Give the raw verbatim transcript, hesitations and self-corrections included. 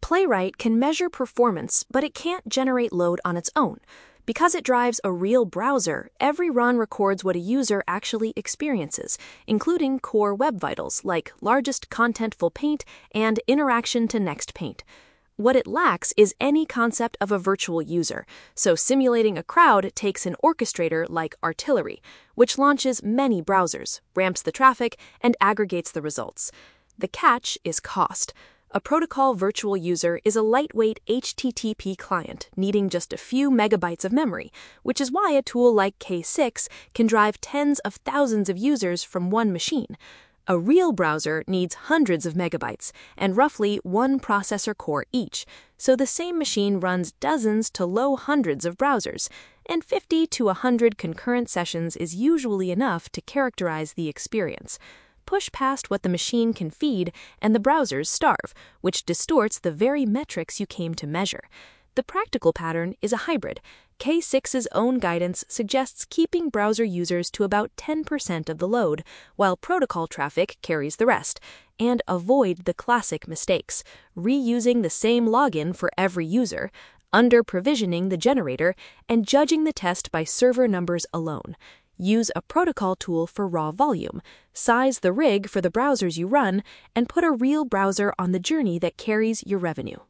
Playwright can measure performance, but it can't generate load on its own. Because it drives a real browser, every run records what a user actually experiences, including core web vitals like largest contentful paint and interaction to next paint. What it lacks is any concept of a virtual user, so simulating a crowd takes an orchestrator like Artillery, which launches many browsers, ramps the traffic, and aggregates the results. The catch is cost. A protocol virtual user is a lightweight H T T P client needing just a few megabytes of memory, which is why a tool like K six can drive tens of thousands of users from one machine. A real browser needs hundreds of megabytes and roughly one processor core each, so the same machine runs dozens to low hundreds of browsers, and fifty to one hundred concurrent sessions is usually enough to characterize the experience. Push past what the machine can feed, and the browsers starve, which distorts the very metrics you came to measure. The practical pattern is a hybrid. K six's own guidance suggests keeping browser users to about ten percent of the load, while protocol traffic carries the rest, and avoid the classic mistakes, reusing the same login for every user, under-provisioning the generator, and judging the test by server numbers alone. Use a protocol tool for raw volume, size the rig for the browsers you run, and put a real browser on the journey that carries your revenue.